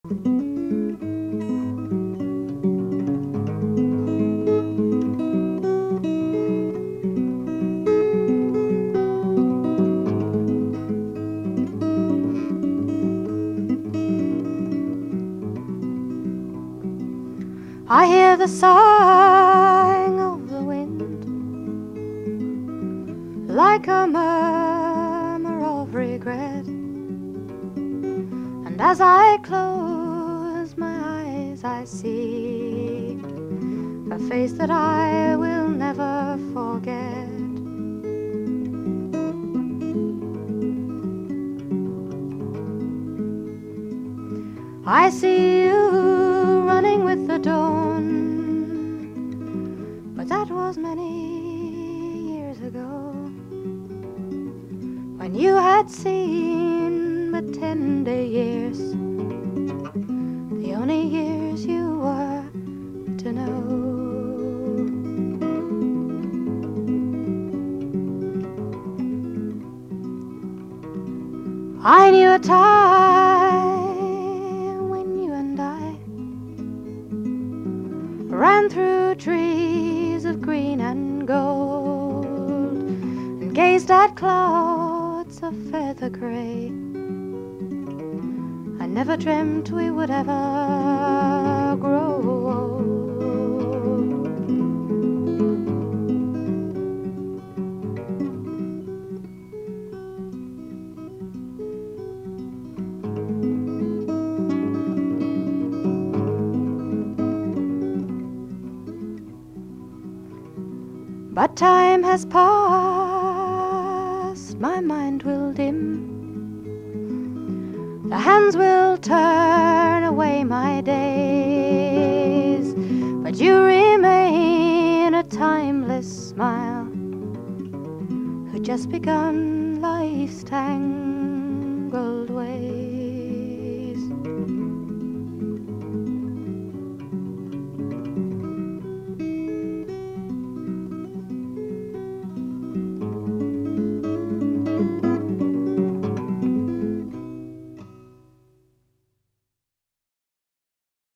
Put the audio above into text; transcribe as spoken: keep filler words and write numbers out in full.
I hear the sighing of the wind, like a murmur of regret. And as I close my eyes, I see a face that I will never forget. I see you running with the dawn, but that was many years ago, when you had seen but tender years, the only years you were to know. I knew a time when you and I ran through trees of green and gold and gazed at clouds of feather gray. I never dreamt we would ever grow old. But time has passed, my mind will dim, the hands will turn away my days, but you remain a timeless smile, who just begun life's tangled way.